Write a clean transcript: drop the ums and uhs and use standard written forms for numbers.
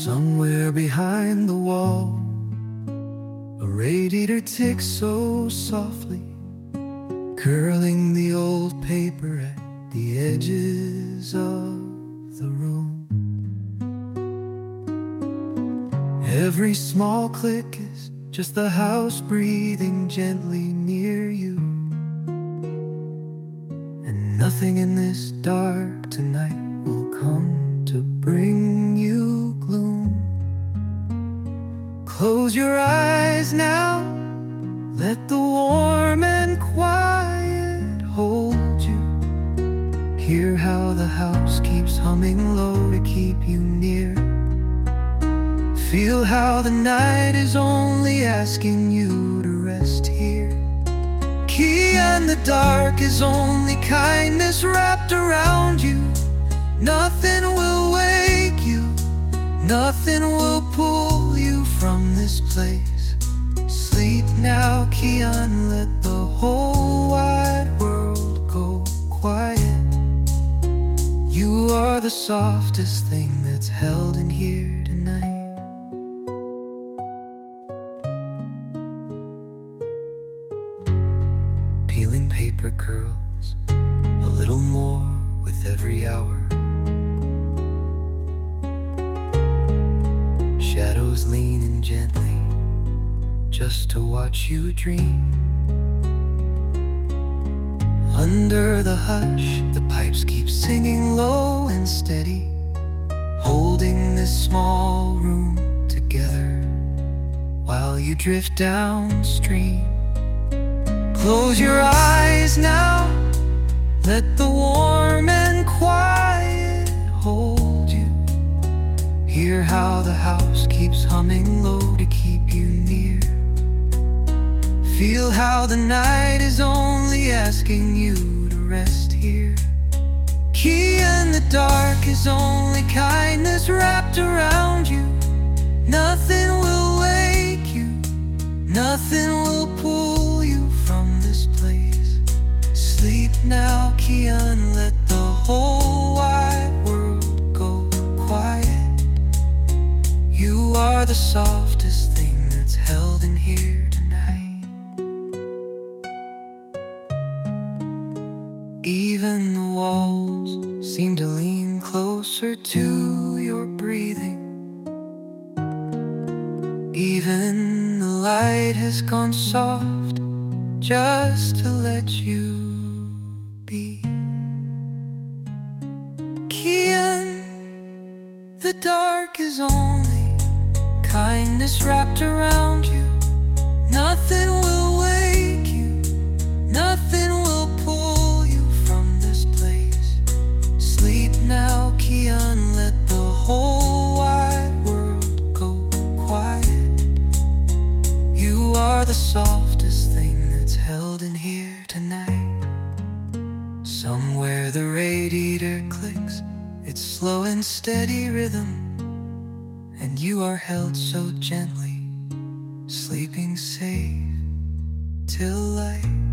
Somewhere behind the wall, a radiator ticks so softly, curling the old paper at the edges of the room. Every small click is just the house breathing gently near you. And nothing in this dark tonight will come to bring you gloom. Close your eyes now, let the warm and quiet hold you. Hear how the house keeps humming low to keep you near. Feel how the night is only asking you to rest here. Key and the dark is only kindness wrapped around you. Nothing will wake you, nothing will pull you from this place. Sleep now, Kian, let the whole wide world go quiet. You are the softest thing that's held in here tonight. Peeling paper curls a little more with every hour. Shadows leaning gently just to watch you dream. Under the hush, the pipes keep singing low and steady, holding this small room together while you drift downstream. Close your eyes now, let the warm and quiet hold you. Hear how the house keeps humming low to keep you near. Feel how the night is only asking you to rest here. Key and the dark is only kindness wrapped around you. Nothing will wake you, nothing will pull you from this place. Sleep now, Kian, let the whole wide world go quiet. You are the softest thing that's held in here tonight. Even the walls seem to lean closer to your breathing. Even the light has gone soft just to let you be. Kian, the dark is only kindness wrapped around you. Nothing will wake you, nothing will pull you from this place. Sleep now, Kian, let the whole wide world go quiet. You are the softest thing that's held in here tonight. Somewhere the radiator clicks its slow and steady rhythm, and you are held so gently, sleeping safe till light.